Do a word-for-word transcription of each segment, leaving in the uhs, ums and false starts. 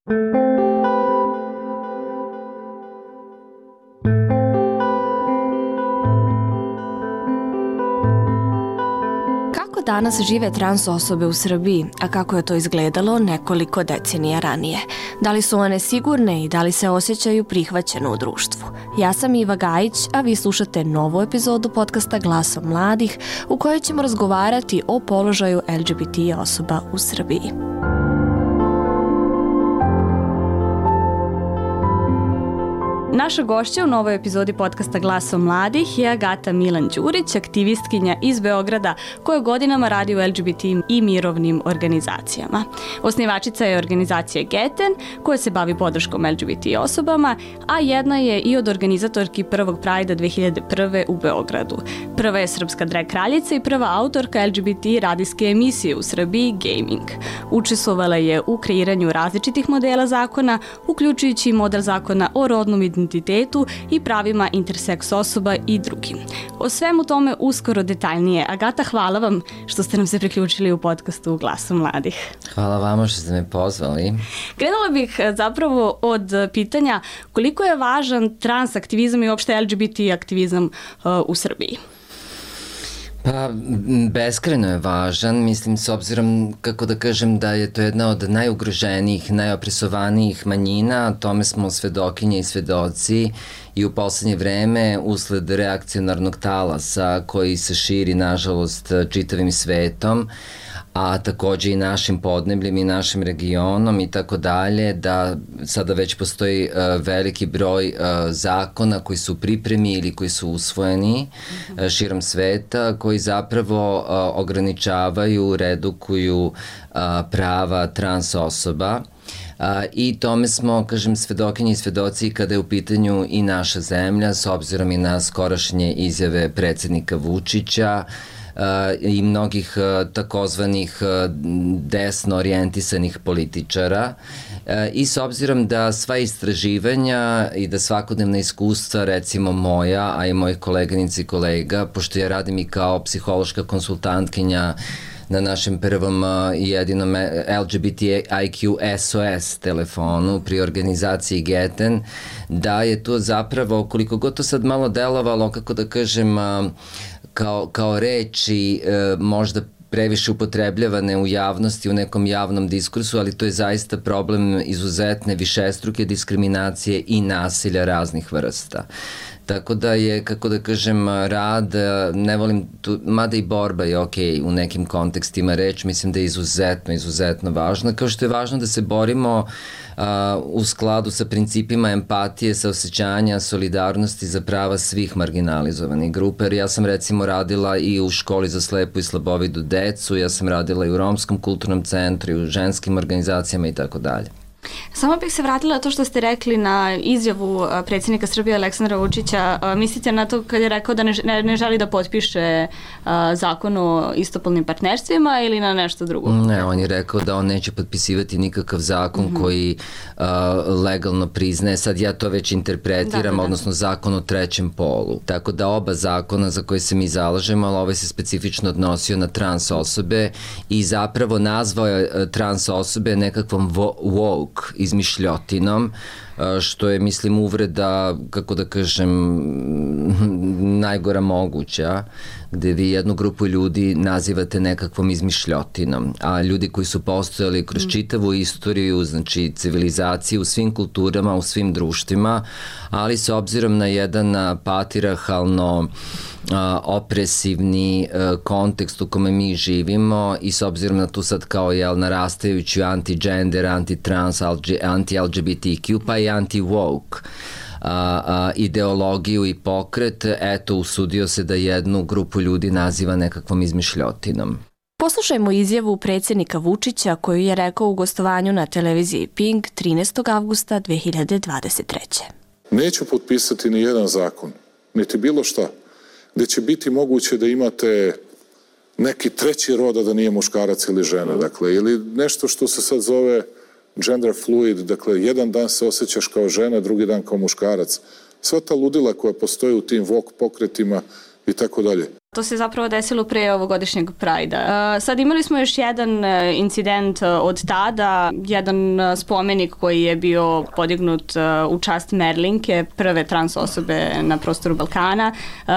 Danas žive trans osobe u Srbiji, a kako je to izgledalo nekoliko decenija ranije? Da li su one sigurne i da li se osjećaju prihvaćeno u društvu? Ja sam Iva Gajić, a vi slušate novu epizodu podcasta Glasom mladih u kojoj ćemo razgovarati o položaju L G B T osoba u Srbiji. Naša gošća u novoj epizodi podcasta Glasom mladih je Agata Milan Đurić, aktivistkinja iz Beograda koja godinama radi u L G B T i mirovnim organizacijama. Osnivačica je organizacije Geten koja se bavi podrškom L G B T osobama, a jedna je i od organizatorki prvog Prajda dve hiljade prve u Beogradu. Prva je srpska drag kraljica i prva autorka L G B T radijske emisije u Srbiji Gaming. Učestvovala je u kreiranju različitih modela zakona, uključujući model zakona o rodnom identitetu i pravima interseks osoba i drugim. O svemu tome uskoro detaljnije. Agata, hvala vam što ste nam se priključili u podcastu Glasu mladih. Hvala vama što ste me pozvali. Krenula bih zapravo od pitanja koliko je važan trans aktivizam i uopšte L G B T aktivizam uh, u Srbiji? Pa, beskrajno je važan, mislim, s obzirom, kako da kažem, da je to jedna od najugroženijih, najopresovanijih manjina, tome smo svedokinje i svedoci i u poslednje vreme, usled reakcionarnog talasa koji se širi, nažalost, čitavim svetom, a takođe i našim podnebljem i našim regionom i tako dalje, da sada već postoji uh, veliki broj uh, zakona koji su u pripremi ili koji su usvojeni uh, širom sveta, koji zapravo uh, ograničavaju, redukuju uh, prava trans osoba. Uh, I tome smo, kažem, svedokinji i svedoci kada je u pitanju i naša zemlja, s obzirom i na skorašnje izjave predsednika Vučića, Uh, i mnogih uh, takozvanih uh, desno orijentisanih političara uh, i s obzirom da sva istraživanja i da svakodnevna iskustva, recimo moja, a i mojih koleganica i kolega, pošto ja radim i kao psihološka konsultantkinja na našem prvom i jedinom L G B T I Q S O S telefonu pri organizaciji Geten, da je to zapravo, koliko god to sad malo delovalo, kako da kažem, kao, kao reči možda previše upotrebljavane u javnosti, u nekom javnom diskursu, ali to je zaista problem izuzetne višestruke diskriminacije i nasilja raznih vrsta. Tako da je, kako da kažem, rad, ne volim, tu, mada i borba je ok u nekim kontekstima reč, mislim da je izuzetno, izuzetno važno, kao što je važno da se borimo uh, u skladu sa principima empatije, saosećanja, solidarnosti za prava svih marginalizovanih grupa, jer ja sam recimo radila i u školi za slepu i slabovidu decu, ja sam radila i u Romskom kulturnom centru, i u ženskim organizacijama i tako dalje. Samo bih se vratila na to što ste rekli na izjavu predsjednika Srbije Aleksandra Vučića. Mislite na to kad je rekao da ne, ne, ne želi da potpiše a, zakon o istopolnim partnerstvima ili na nešto drugo? Ne, on je rekao da on neće potpisivati nikakav zakon mm-hmm. koji a, legalno priznaje. Sad ja to već interpretiram, da, da, da. odnosno zakon o trećem polu. Tako da oba zakona za koje se mi zalažemo, ali ovaj se specifično odnosio na trans osobe i zapravo nazvao je trans osobe nekakvom woke izmišljotinom, što je, mislim, uvreda, kako da kažem, najgora moguća, gde vi jednu grupu ljudi nazivate nekakvom izmišljotinom, a ljudi koji su postojali kroz čitavu istoriju, znači civilizaciju u svim kulturama, u svim društvima, ali s obzirom na jedan patrijarhalno a, opresivni a, kontekst u kome mi živimo i s obzirom na tu sad kao jel narastajuću anti-gender, anti-trans, anti-L G B T Q, pa i anti-woke A, a, ideologiju i pokret, eto, usudio se da jednu grupu ljudi naziva nekakvom izmišljotinom. Poslušajmo izjavu predsjednika Vučića koju je rekao u gostovanju na televiziji Pink trinaestog avgusta dve hiljade dvadeset treće. Neću potpisati ni jedan zakon, niti bilo šta, gde će biti moguće da imate neki treći roda da nije muškarac ili žena, dakle, ili nešto što se sad zove gender fluid, dakle, jedan dan se osjećaš kao žena, drugi dan kao muškarac. Sva ta ludila koja postoje u tim woke pokretima i tako dalje. To se zapravo desilo pre ovogodišnjeg Prajda. Sad imali smo još jedan incident od tada, jedan spomenik koji je bio podignut u čast Merlinke, prve trans osobe na prostoru Balkana,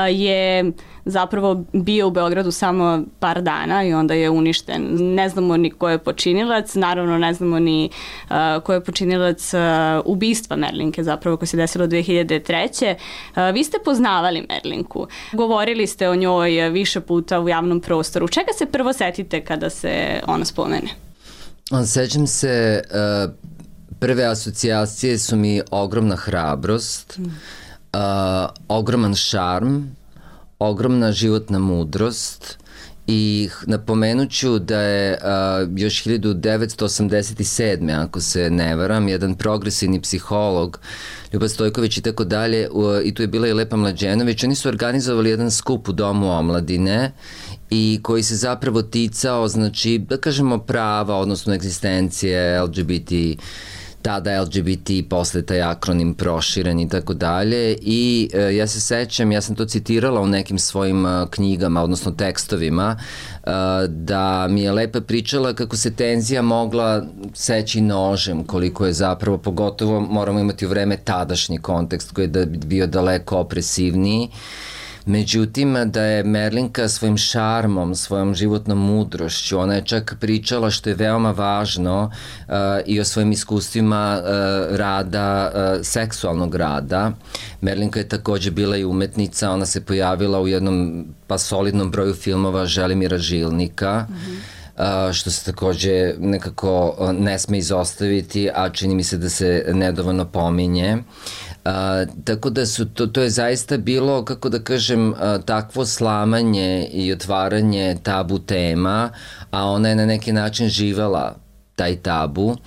je zapravo bio u Beogradu samo par dana i onda je uništen. Ne znamo ni ko je počinilac, naravno ne znamo ni uh, ko je počinilac uh, ubistva Merlinke zapravo koje se desilo dve hiljade treće. Uh, vi ste poznavali Merlinku, govorili ste o njoj više puta u javnom prostoru. Čega se prvo setite kada se ona spomene? Sećam se, uh, prve asocijacije su mi ogromna hrabrost, mm. uh, ogroman šarm, ogromna životna mudrost i napomenuću da je a, još hiljadu devetsto osamdeset sedme ako se ne varam, jedan progresivni psiholog Ljuba Stojković i tako dalje, i tu je bila i Lepa Mlađenović, oni su organizovali jedan skup u Domu omladine i koji se zapravo ticao, znači, da kažemo prava, odnosno egzistencije L G B T, tada L G B T, posle taj akronim proširen i tako dalje i e, ja se sećam, ja sam to citirala u nekim svojim a, knjigama, odnosno tekstovima, a, da mi je Lepa pričala kako se tenzija mogla seći nožem, koliko je zapravo, pogotovo moramo imati u vreme tadašnji kontekst koji je da bio daleko opresivniji. Međutim, da je Merlinka svojim šarmom, svojom životnom mudrošću, ona je čak pričala, što je veoma važno, uh, i o svojim iskustvima uh, rada, uh, seksualnog rada. Merlinka je takođe bila i umetnica, ona se pojavila u jednom pa solidnom broju filmova Želimira Žilnika, mm-hmm. Uh, što se takođe nekako uh, ne sme izostaviti, a čini mi se da se nedovoljno pominje. Uh, tako da su to, to je zaista bilo, kako da kažem, uh, takvo slamanje i otvaranje tabu tema, a ona je na neki način živela taj tabu uh,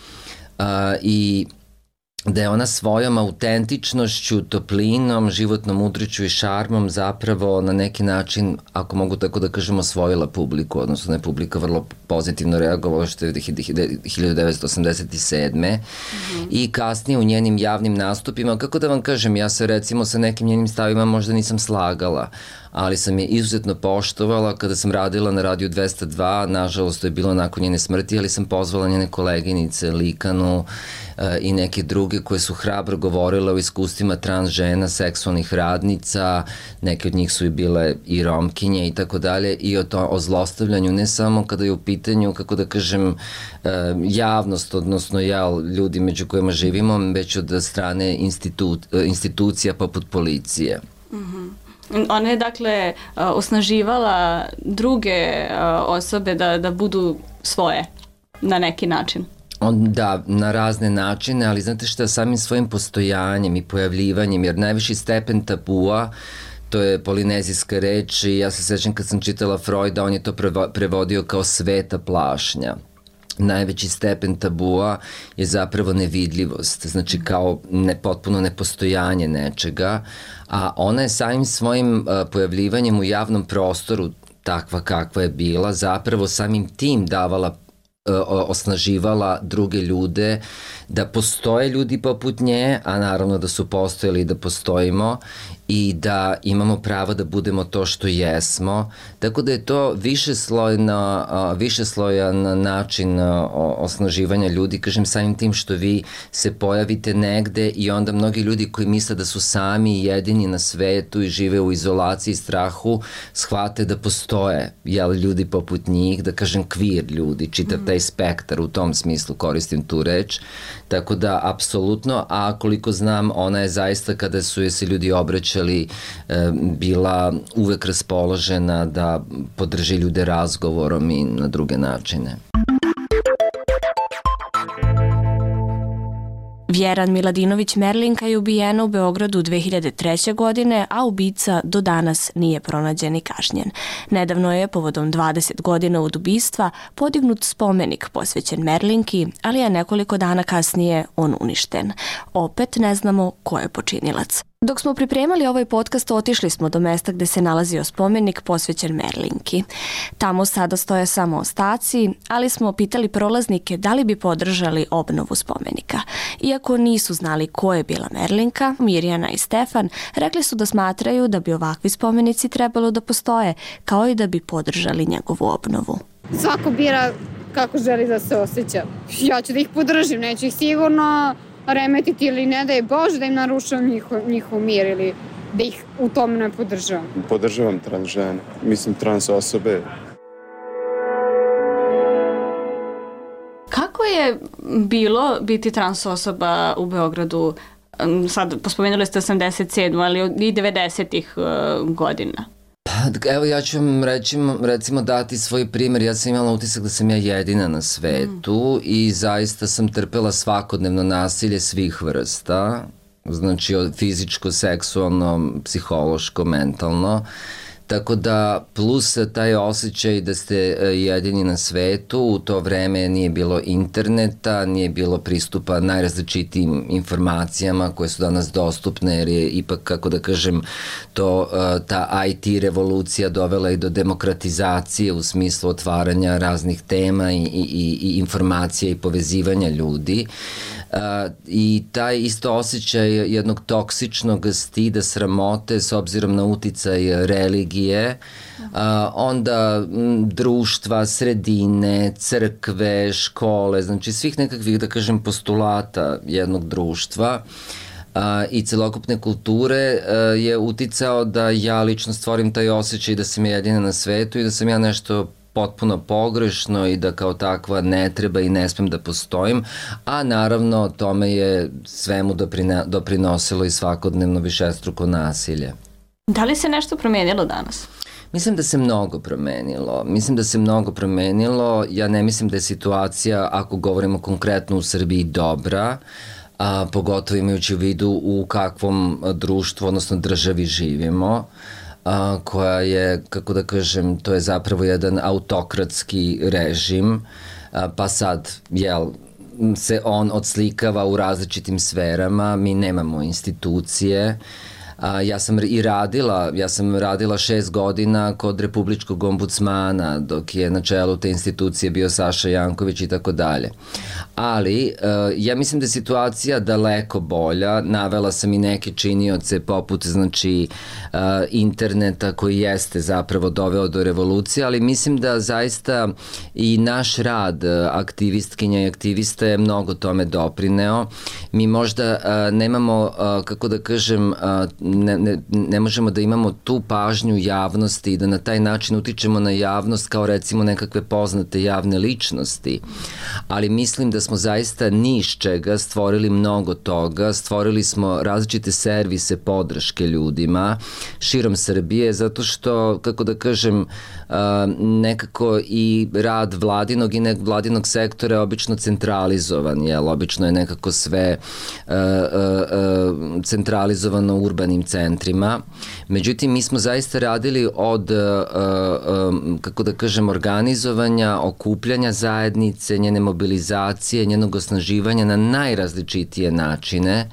i da je ona svojom autentičnošću, toplinom, životnom mudrošću i šarmom zapravo na neki način, ako mogu tako da kažem, osvojila publiku, odnosno da je publika vrlo pozitivno reagovala, što je hiljadu devetsto osamdeset sedme Mm-hmm. i kasnije u njenim javnim nastupima, kako da vam kažem, ja se recimo sa nekim njenim stavima možda nisam slagala, ali sam je izuzetno poštovala kada sam radila na Radiju dvesta dva, nažalost to je bilo nakon njene smrti, ali sam pozvala njene koleginice, Likanu uh, i neke druge koje su hrabro govorile o iskustvima trans žena, seksualnih radnica, neke od njih su i bile i romkinje i tako dalje, i o, to, o zlostavljanju, ne samo kada je u pitanju, kako da kažem, uh, javnost, odnosno ja, ljudi među kojima živimo, već od strane institu, uh, institucija poput policije. Mhm. Ona je, dakle, osnaživala druge osobe da, da budu svoje na neki način. On, da, na razne načine, ali znate šta, samim svojim postojanjem i pojavljivanjem, jer najviši stepen tabua, to je polinezijska reč i ja se sećam kad sam čitala Freuda, on je to prevodio kao sveta plašnja. Najveći stepen tabua je zapravo nevidljivost, znači kao ne, potpuno nepostojanje nečega, a ona je samim svojim uh, pojavljivanjem u javnom prostoru, takva kakva je bila, zapravo samim tim davala, uh, osnaživala druge ljude, da postoje ljudi poput nje, a naravno da su postojali i da postojimo, i da imamo pravo da budemo to što jesmo. Tako da je to višeslojna, višeslojan način osnaživanja ljudi, kažem, samim tim što vi se pojavite negde i onda mnogi ljudi koji misle da su sami i jedini na svetu i žive u izolaciji i strahu, shvate da postoje, jel, ljudi poput njih, da kažem queer ljudi, čitav taj spektar, u tom smislu koristim tu reč. Tako da, apsolutno, a koliko znam, ona je zaista, kada su je se ljudi obraćali, e, bila uvek raspoložena da podrži ljude razgovorom i na druge načine. Vjeran Miladinović Merlinka je ubijena u Beogradu dve hiljade treće. godine, a ubica do danas nije pronađen i kažnjen. Nedavno je, povodom dvadeset godina od ubistva, podignut spomenik posvećen Merlinki, ali je nekoliko dana kasnije on uništen. Opet ne znamo ko je počinilac. Dok smo pripremali ovaj podcast, otišli smo do mesta gde se nalazio spomenik posvećen Merlinki. Tamo sada stoje samo ostaci, ali smo pitali prolaznike da li bi podržali obnovu spomenika. Iako nisu znali ko je bila Merlinka, Mirjana i Stefan rekli su da smatraju da bi ovakvi spomenici trebalo da postoje, kao i da bi podržali njegovu obnovu. Svako bira kako želi da se osjeća. Ja ću da ih podržim, neću ih sigurno remetiti ili ne da je Bože da im narušavam njihov, njihov mir ili da ih u tome ne podržavam. Podržavam trans žene, mislim trans osobe. Kako je bilo biti trans osoba u Beogradu? Sad, pospomenuli ste osamdeset sedmu, ali i devedesetih godina. Evo ja ću vam reći, recimo dati svoj primjer. Ja sam imala utisak da sam ja jedina na svetu mm. i zaista sam trpela svakodnevno nasilje svih vrsta, znači od fizičko, seksualno, psihološko, mentalno. Tako da plus taj osjećaj da ste jedini na svetu, u to vreme nije bilo interneta, nije bilo pristupa najrazličitijim informacijama koje su danas dostupne, jer je ipak, kako da kažem, to, ta I T revolucija dovela i do demokratizacije u smislu otvaranja raznih tema i, i, i informacija i povezivanja ljudi. Uh, i taj isto osjećaj jednog toksičnog stida, sramote s obzirom na uticaj religije, uh, onda m, društva, sredine, crkve, škole, znači svih nekakvih, da kažem, postulata jednog društva uh, i celokupne kulture uh, je uticao da ja lično stvorim taj osjećaj da sam jedina na svetu i da sam ja nešto potpuno pogrešno i da kao takva ne treba i ne smem da postojim, a naravno tome je svemu doprina, doprinosilo i svakodnevno višestruko nasilje. Da li se nešto promenilo danas? Mislim da se mnogo promenilo. Mislim da se mnogo promenilo. Ja ne mislim da je situacija, ako govorimo konkretno u Srbiji, dobra, a, pogotovo imajući u vidu u kakvom društvu, odnosno državi živimo, a, koja je, kako da kažem, to je zapravo jedan autokratski režim, a, pa sad, jel, se on odslikava u različitim sferama, mi nemamo institucije. A, ja sam i radila, ja sam radila šest godina kod Republičkog ombudsmana dok je na čelu te institucije bio Saša Janković i tako dalje. Ali uh, ja mislim da je situacija daleko bolja. Navela sam i neke činioce poput, znači, uh, interneta koji jeste zapravo doveo do revolucije, ali mislim da zaista i naš rad aktivistkinja i aktivista je mnogo tome doprineo. Mi možda uh, nemamo, uh, kako da kažem, uh, Ne, ne, ne možemo da imamo tu pažnju javnosti i da na taj način utičemo na javnost kao recimo nekakve poznate javne ličnosti, ali mislim da smo zaista ni iz čega stvorili mnogo toga, stvorili smo različite servise podrške ljudima širom Srbije, zato što, kako da kažem, nekako i rad vladinog i nek vladinog sektora je obično centralizovan, jel? Obično je nekako sve centralizovano u urbanim centrima. Međutim, mi smo zaista radili od, kako da kažem, organizovanja, okupljanja zajednice, njene mobilizacije, njenog osnaživanja na najrazličitije načine,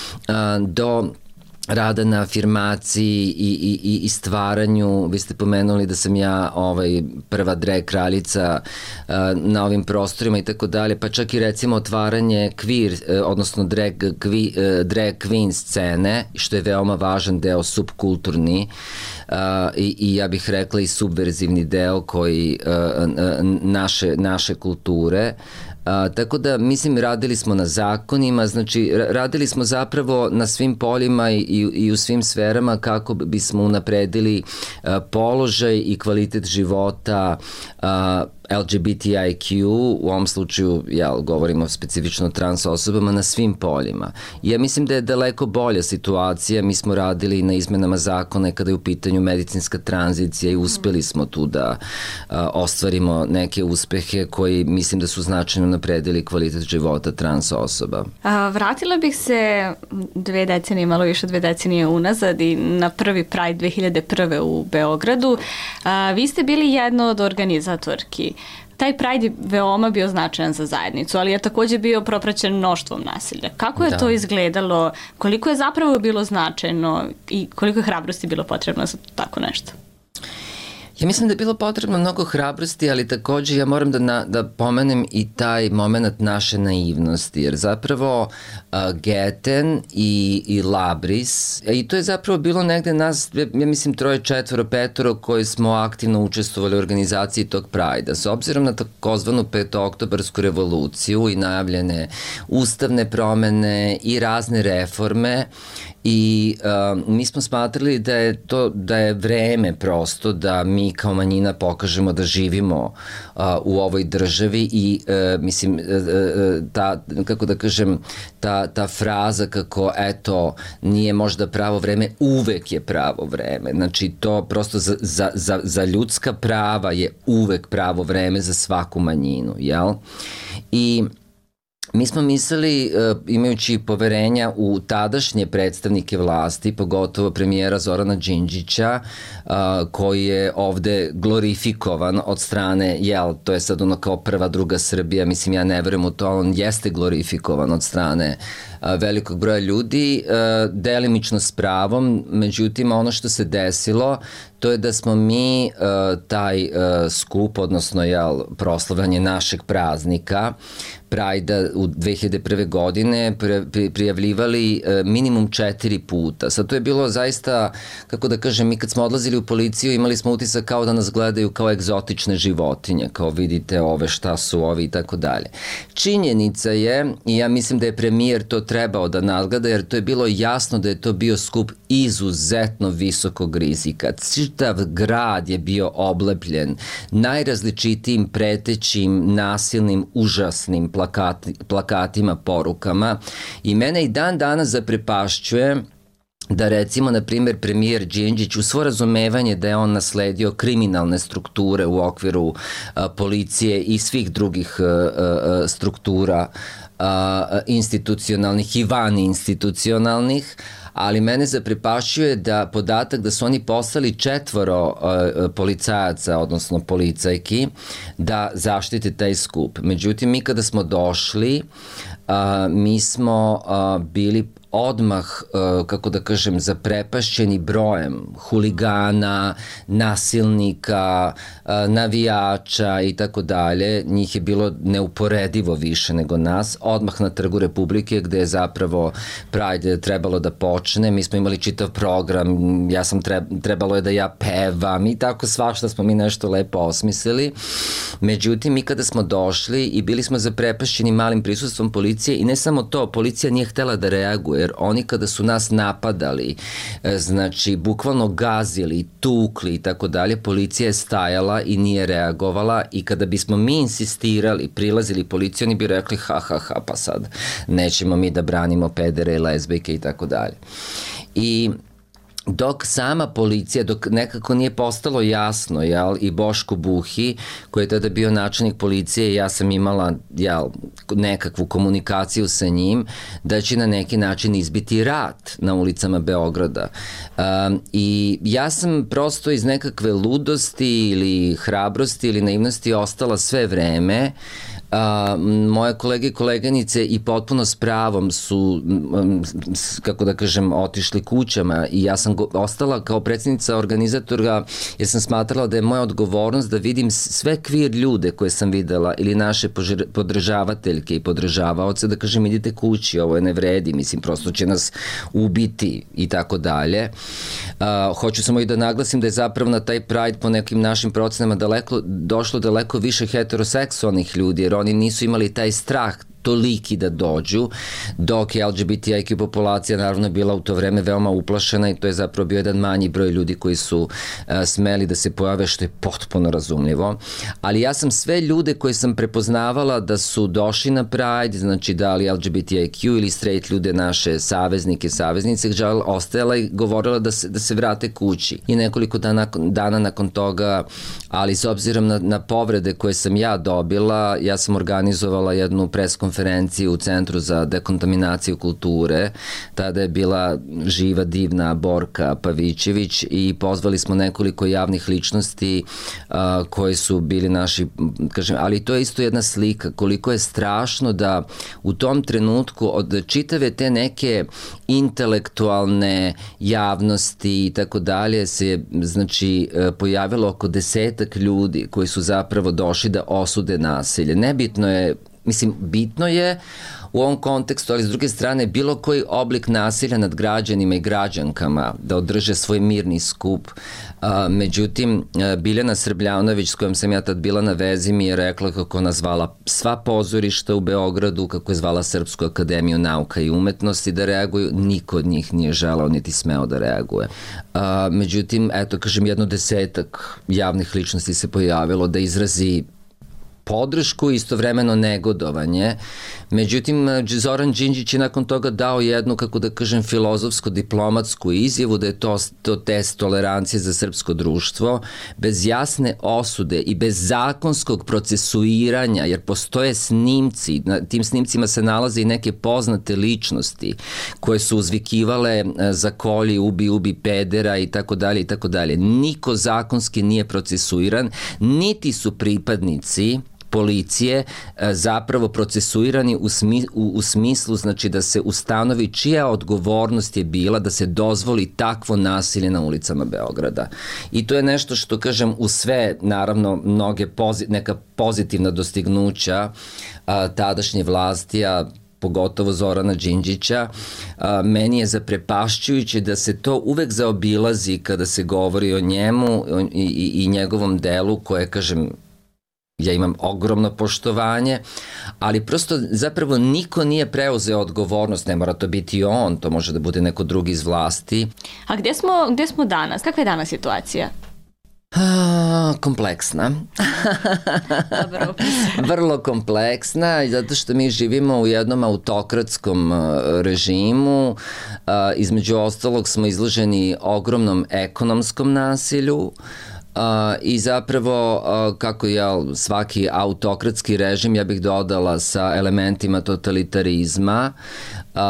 do rada na afirmaciji i, i, i stvaranju. Vi ste pomenuli da sam ja ovaj, prva drag kraljica uh, na ovim prostorima i tako dalje, pa čak i recimo otvaranje queer, uh, odnosno drag, kvi, uh, drag queen scene, što je veoma važan deo, subkulturni, uh, i, i ja bih rekla i subverzivni deo koji uh, naše, naše kulture. A, tako da, mislim, radili smo na zakonima, znači radili smo zapravo na svim poljima i, i, i u svim sferama kako bismo unapredili a, položaj i kvalitet života a, L G B T I Q, u ovom slučaju, jel, govorimo specifično o trans osobama, na svim poljima. I ja mislim da je daleko bolja situacija. Mi smo radili na izmenama zakona kada je u pitanju medicinska tranzicija i uspeli smo tu da a, ostvarimo neke uspehe koji mislim da su značajno napredili kvalitet života trans osoba. A, vratila bih se dve decenije, malo više dve decenije unazad i na prvi Pride dve hiljade prve u Beogradu. A, vi ste bili jedna od organizatorki. Taj Pride je veoma bio značajan za zajednicu, ali je takođe bio propraćen mnoštvom nasilja. Kako je da. to izgledalo? Koliko je zapravo bilo značajno i koliko je hrabrosti bilo potrebno za tako nešto? Ja mislim da je bilo potrebno mnogo hrabrosti, ali takođe ja moram da, na, da pomenem i taj moment naše naivnosti, jer zapravo uh, Geten i, i Labris, i to je zapravo bilo negde nas, ja mislim troje, četvoro, petoro koji smo aktivno učestvovali u organizaciji tog Prajda. S obzirom na takozvanu petooktobarsku revoluciju i najavljene ustavne promene i razne reforme, i uh, mi smo smatrali da je to da je vreme prosto da mi kao manjina pokažemo da živimo uh, u ovoj državi i uh, mislim uh, ta kako da kažem ta ta fraza kako eto nije možda pravo vreme, uvek je pravo vreme. Znači to prosto za za za za ljudska prava je uvek pravo vreme za svaku manjinu, jel? I mi smo mislili, imajući poverenja u tadašnje predstavnike vlasti, pogotovo premijera Zorana Đinđića, koji je ovde glorifikovan od strane, jel, to je sad ono kao prva, druga Srbija, mislim ja ne verujem u to, on jeste glorifikovan od strane velikog broja ljudi, delimično s pravom, međutim ono što se desilo, to je da smo mi taj skup, odnosno jel, proslavljanje našeg praznika, Prajda u dve hiljade prve. godine prijavljivali minimum četiri puta. Sad to je bilo zaista, kako da kažem, mi kad smo odlazili u policiju imali smo utisak kao da nas gledaju kao egzotične životinje, kao vidite ove šta su ovi i tako dalje. Činjenica je, i ja mislim da je premijer to trebao da nadgleda, jer to je bilo jasno da je to bio skup izuzetno visokog rizika. Čitav grad je bio oblepljen najrazličitijim pretećim, nasilnim, užasnim plakati, plakatima, porukama i mene i dan danas zaprepašćuje da recimo, na primjer, premijer Đinđić u svo razumevanje da je on nasledio kriminalne strukture u okviru a, policije i svih drugih a, a, struktura a, institucionalnih i van institucionalnih, ali mene zaprepašćuje da podatak da su oni poslali četvoro uh, policajaca, odnosno policajki, da zaštite taj skup. Međutim, mi kada smo došli, uh, mi smo uh, bili odmah, kako da kažem, zaprepašćeni brojem huligana, nasilnika, navijača i tako dalje. Njih je bilo neuporedivo više nego nas. Odmah na Trgu Republike gde je zapravo Pride trebalo da počne. Mi smo imali čitav program, ja sam trebalo je da ja pevam i tako svašta smo mi nešto lepo osmislili. Međutim, mi kada smo došli i bili smo zaprepašćeni malim prisustvom policije i ne samo to, policija nije htela da reaguje, jer oni kada su nas napadali, znači bukvalno gazili, tukli i tako dalje, policija je stajala i nije reagovala i kada bismo mi insistirali, prilazili policiju, oni bi rekli ha ha ha pa sad nećemo mi da branimo pedere i lezbijke i tako dalje. I dok sama policija, dok nekako nije postalo jasno, jel, i Boško Buhi, koji je tada bio načelnik policije, ja sam imala, jel, nekakvu komunikaciju sa njim, da će na neki način izbiti rat na ulicama Beograda. Um, I ja sam prosto iz nekakve ludosti ili hrabrosti ili naivnosti ostala sve vreme. Uh, moje kolege i koleganice i potpuno s pravom su, um, kako da kažem, otišli kućama i ja sam go, ostala kao predsjednica organizatora jer sam smatrala da je moja odgovornost da vidim sve kvir ljude koje sam videla ili naše podržavateljke i podržavaoce, da kažem idite kući, ovo je ne vredi, mislim prosto će nas ubiti i tako dalje. Uh, hoću samo i da naglasim da je zapravo na taj Pride po nekim našim procenama daleko, došlo daleko više heteroseksualnih ljudi, jer oni nisu imali taj strah toliki da dođu, dok je L G B T I Q populacija naravno bila u to vreme veoma uplašena i to je zapravo bio jedan manji broj ljudi koji su uh, smeli da se pojave, što je potpuno razumljivo. Ali ja sam sve ljude koje sam prepoznavala da su došli na Pride, znači da li L G B T I Q ili straight ljude, naše saveznike, saveznice, ostajala i govorila da se, da se vrate kući. I nekoliko dana, dana nakon toga, ali s obzirom na, na povrede koje sam ja dobila, ja sam organizovala jednu preskonferenciju konferenciji u Centru za dekontaminaciju kulture. Tada je bila živa, divna Borka Pavićević i pozvali smo nekoliko javnih ličnosti a, koji su bili naši, kažem, ali to je isto jedna slika koliko je strašno da u tom trenutku od čitave te neke intelektualne javnosti i tako dalje se, znači, pojavilo oko desetak ljudi koji su zapravo došli da osude nasilje. Nebitno je, mislim, bitno je u ovom kontekstu, ali s druge strane bilo koji oblik nasilja nad građanima i građankama da održe svoj mirni skup. A, međutim, Biljana Srbljanović s kojom sam ja tad bila na vezi mi je rekla kako ona zvala sva pozorišta u Beogradu, kako je zvala Srpsku akademiju nauka i umetnosti da reaguju, niko od njih nije želao niti smeo da reaguje. A, međutim, eto, kažem, jedno desetak javnih ličnosti se pojavilo da izrazi podršku i istovremeno negodovanje. Međutim, Zoran Đinđić je nakon toga dao jednu, kako da kažem, filozofsko-diplomatsku izjavu da je to, to test tolerancije za srpsko društvo, bez jasne osude i bez zakonskog procesuiranja, jer postoje snimci, na tim snimcima se nalaze i neke poznate ličnosti koje su uzvikivale za kolji, ubi, ubi pedera i tako dalje i tako dalje. Niko zakonski nije procesuiran, niti su pripadnici policije zapravo procesuirani u, smi, u, u smislu, znači, da se ustanovi čija odgovornost je bila da se dozvoli takvo nasilje na ulicama Beograda. I to je nešto što, kažem, u sve, naravno, mnoge pozi, neka pozitivna dostignuća a, tadašnje vlasti, a pogotovo Zorana Đinđića, a, meni je zaprepašćujuće da se to uvek zaobilazi kada se govori o njemu i, i, i njegovom delu koje, kažem, ja imam ogromno poštovanje, ali prosto zapravo niko nije preuzeo odgovornost, ne mora to biti on, to može da bude neko drugi iz vlasti. A gde smo, gde smo danas? Kakva je danas situacija? A, kompleksna. Dobro, Vrlo kompleksna, zato što mi živimo u jednom autokratskom režimu. A, između ostalog smo izloženi ogromnom ekonomskom nasilju. Uh, i zapravo uh, kako je svaki autokratski režim, ja bih dodala sa elementima totalitarizma, uh,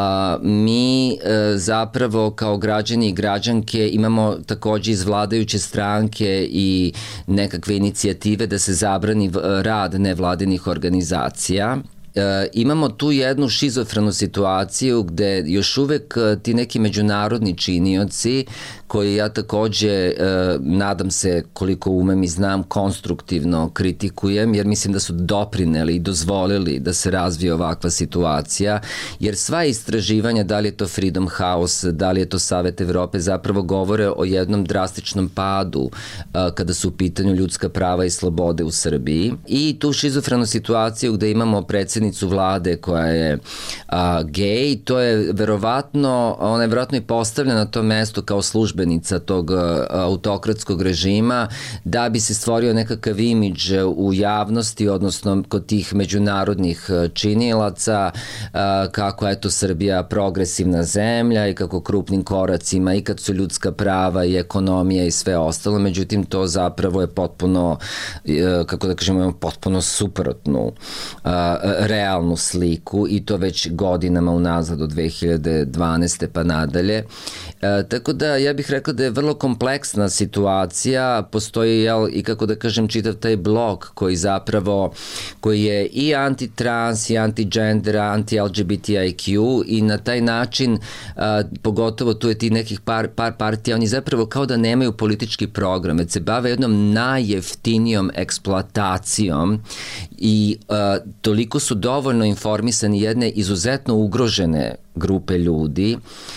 mi uh, zapravo kao građani i građanke imamo takođe iz vladajuće stranke i nekakve inicijative da se zabrani rad nevladinih organizacija. E, imamo tu jednu šizofrenu situaciju gde još uvek ti neki međunarodni činioci koji ja takođe e, nadam se koliko umem i znam konstruktivno kritikujem jer mislim da su doprineli i dozvolili da se razvije ovakva situacija jer sva istraživanja, da li je to Freedom House, da li je to Savet Evrope, zapravo govore o jednom drastičnom padu e, kada su u pitanju ljudska prava i slobode u Srbiji i tu šizofrenu situaciju gde imamo predsjednicu vlade koja je a, gej, to je verovatno, ona je verovatno i postavljena na to mesto kao službenica tog a, autokratskog režima da bi se stvorio nekakav imidž u javnosti, odnosno kod tih međunarodnih činilaca a, kako je to Srbija progresivna zemlja i kako krupnim koracima i kad su ljudska prava i ekonomija i sve ostalo, međutim to zapravo je potpuno, a, kako da kažemo, potpuno suprotnu a, realnu sliku i to već godinama unazad od dve hiljade dvanaeste pa nadalje. E, tako da ja bih rekla da je vrlo kompleksna situacija, postoji jel, i kako da kažem čitav taj blok koji zapravo, koji je i anti-trans i anti-gender, anti-L G B T I Q i na taj način, a, pogotovo tu je ti nekih par, par partija, oni zapravo kao da nemaju politički program, već se bave jednom najjeftinijom eksploatacijom i a, toliko su dovoljno informisani jedne izuzetno ugrožene grupe ljudi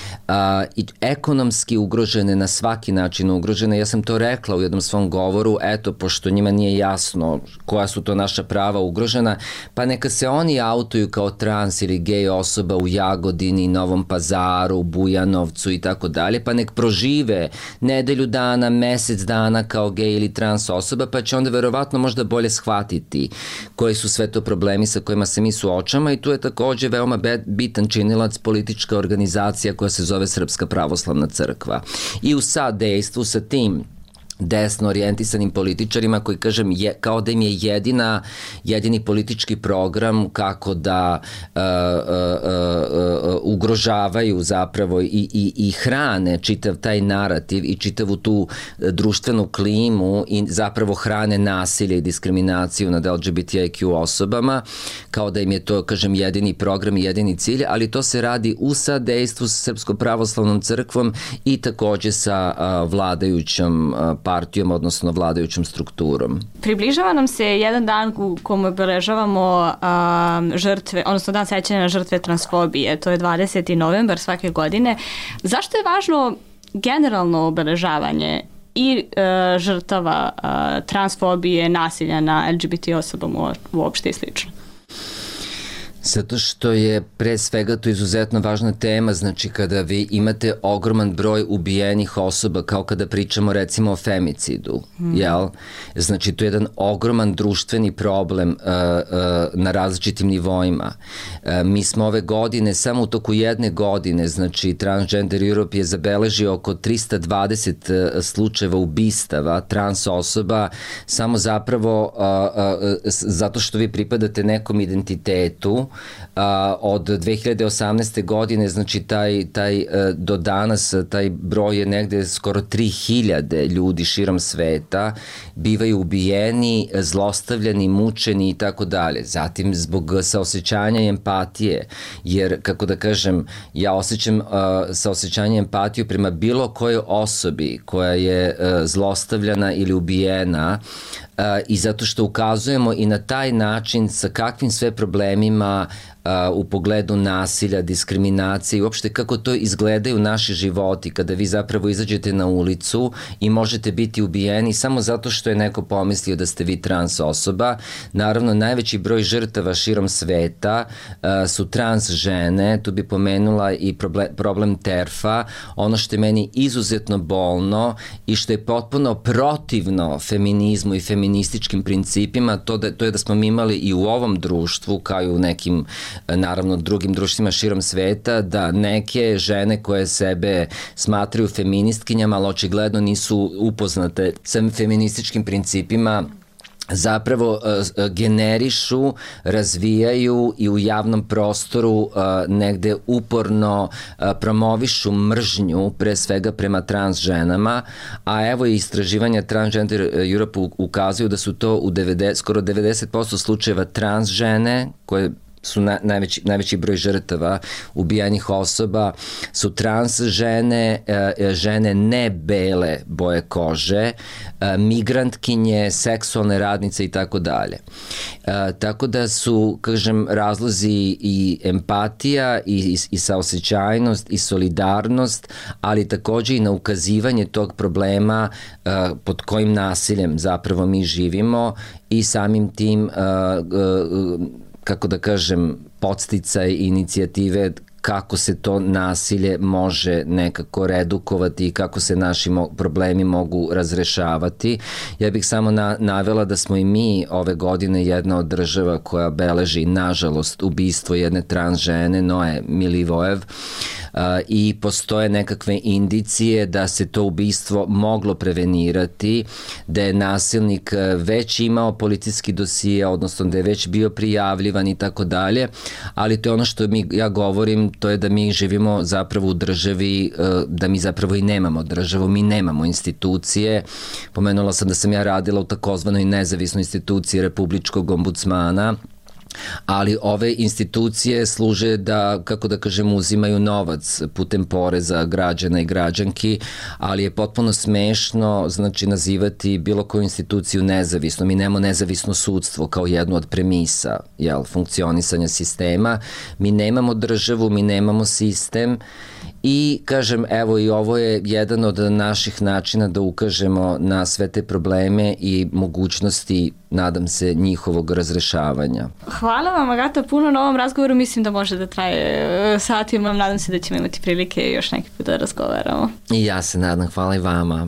a, i ekonomski ugrožene, na svaki način ugrožene. Ja sam to rekla u jednom svom govoru, eto, pošto njima nije jasno koja su to naša prava ugrožena, pa neka se oni autuju kao trans ili gej osoba u Jagodini, Novom Pazaru, Bujanovcu i tako dalje, pa nek prožive nedelju dana, mesec dana kao gej ili trans osoba, pa će onda verovatno možda bolje shvatiti koji su sve to problemi sa kojima se mi suočamo i tu je takođe veoma bitan činilac politička organizacija koja se zove Srpska pravoslavna crkva. I u sadejstvu sa tim desno orijentisanim političarima koji, kažem, je, kao da im je jedina, jedini politički program kako da uh, uh, uh, ugrožavaju zapravo i, i, i hrane čitav taj narativ i čitavu tu društvenu klimu i zapravo hrane nasilje i diskriminaciju nad L G B T I Q osobama, kao da im je to, kažem, jedini program i jedini cilj, ali to se radi u sadejstvu sa Srpskom pravoslavnom crkvom i takođe sa uh, vladajućom uh, partijom, odnosno vladajućom strukturom. Približava nam se jedan dan u kom obeležavamo um, žrtve, odnosno dan sećanja na žrtve transfobije, to je dvadeseti novembar svake godine. Zašto je važno generalno obeležavanje i uh, žrtava uh, transfobije, nasilja na L G B T osobama uopšte i slično? Zato što je pre svega to izuzetno važna tema, znači kada vi imate ogroman broj ubijenih osoba, kao kada pričamo recimo o femicidu, mm. jel? Znači to je jedan ogroman društveni problem uh, uh, na različitim nivoima. Uh, mi smo ove godine, samo u toku jedne godine, znači Transgender Europe je zabeležio oko trista dvadeset uh, slučajeva ubistava trans osoba, samo zapravo uh, uh, zato što vi pripadate nekom identitetu. Uh, od dve hiljade osamnaeste. godine, znači taj, taj uh, do danas taj broj je negde skoro tri hiljade ljudi širom sveta bivaju ubijeni, zlostavljani, mučeni i tako dalje. Zatim zbog saosećanja i empatije, jer kako da kažem, ja osjećam uh, saosećanje i empatiju prema bilo kojoj osobi koja je uh, zlostavljana ili ubijena, uh, i zato što ukazujemo i na taj način sa kakvim sve problemima Uh, u pogledu nasilja, diskriminacije i uopšte kako to izgledaju naši životi kada vi zapravo izađete na ulicu i možete biti ubijeni samo zato što je neko pomislio da ste vi trans osoba. Naravno, najveći broj žrtava širom sveta uh, su trans žene, tu bi pomenula i problem, problem terfa. Ono što je meni izuzetno bolno i što je potpuno protivno feminizmu i feminističkim principima, to, da, to je da smo mi imali i u ovom društvu, kao i u nekim naravno drugim društvima širom sveta, da neke žene koje sebe smatraju feministkinjama, ali očigledno nisu upoznate sa feminističkim principima, zapravo uh, generišu, razvijaju i u javnom prostoru uh, negde uporno uh, promovišu mržnju, pre svega prema trans ženama, a evo i istraživanja Transgender Europe ukazuju da su to u devedeset, skoro devedeset posto slučajeva trans žene koje su na, najveći, najveći broj žrtava ubijanih osoba su trans žene, žene ne bele boje kože, migrantkinje, seksualne radnice i tako dalje. Tako da su, kažem, razlozi i empatija i, i, i saosećajnost i solidarnost, ali takođe i na ukazivanje tog problema pod kojim nasiljem zapravo mi živimo i samim tim kako da kažem, podsticaj inicijative kako se to nasilje može nekako redukovati i kako se naši mo- problemi mogu razrešavati. Ja bih samo na- navela da smo i mi ove godine jedna od država koja beleži, nažalost, ubistvo jedne trans žene, Noe Milivojev, uh, i postoje nekakve indicije da se to ubistvo moglo prevenirati, da je nasilnik već imao policijski dosije, odnosno da je već bio prijavljivan i tako dalje, ali to je ono što mi, ja govorim, to je da mi živimo zapravo u državi, da mi zapravo i nemamo državu, mi nemamo institucije. Pomenula sam da sam ja radila u takozvanoj nezavisnoj instituciji Republičkog ombudsmana, ali ove institucije služe da, kako da kažem, uzimaju novac putem poreza građana i građanki, ali je potpuno smešno, znači, nazivati bilo koju instituciju nezavisno. Mi nemamo nezavisno sudstvo kao jednu od premisa, jel, funkcionisanja sistema. Mi nemamo državu, mi nemamo sistem i, kažem, evo i ovo je jedan od naših načina da ukažemo na sve te probleme i mogućnosti, nadam se, njihovog razrešavanja. Hvala vam, Agata, puno na ovom razgovoru. Mislim da može da traje satima. Nadam se da ćemo imati prilike još neki put da razgovaramo. I ja se nadam. Hvala i vama.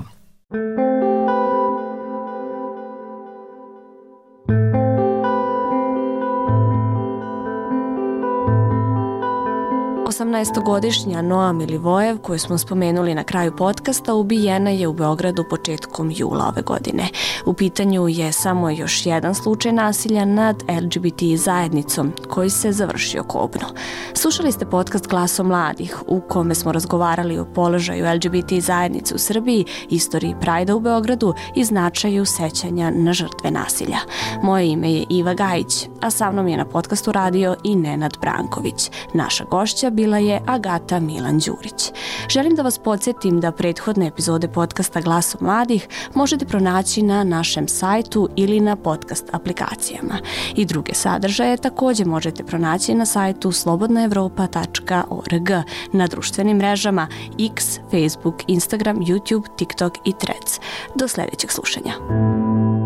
osamnaestogodišnja Noa Milivojev, koju smo spomenuli na kraju podcasta, ubijena je u Beogradu početkom jula ove godine. U pitanju je samo još jedan slučaj nasilja nad L G B T zajednicom koji se završio kobno. Slušali ste podcast Glasom mladih u kome smo razgovarali o položaju L G B T zajednice u Srbiji, istoriji Prajda u Beogradu i značaju sećanja na žrtve nasilja. Moje ime je Iva Gajić, a sa mnom je na podcastu radio i Nenad Branković. Naša gošća bila je Agata Milan Đurić. Želim da vas podsjetim da prethodne epizode podcasta Glasom mladih možete pronaći na našem sajtu ili na podcast aplikacijama. I druge sadržaje također možete pronaći na sajtu slobodna evropa tačka org, na društvenim mrežama X, Facebook, Instagram, YouTube, TikTok i Threads. Do sljedećeg slušanja.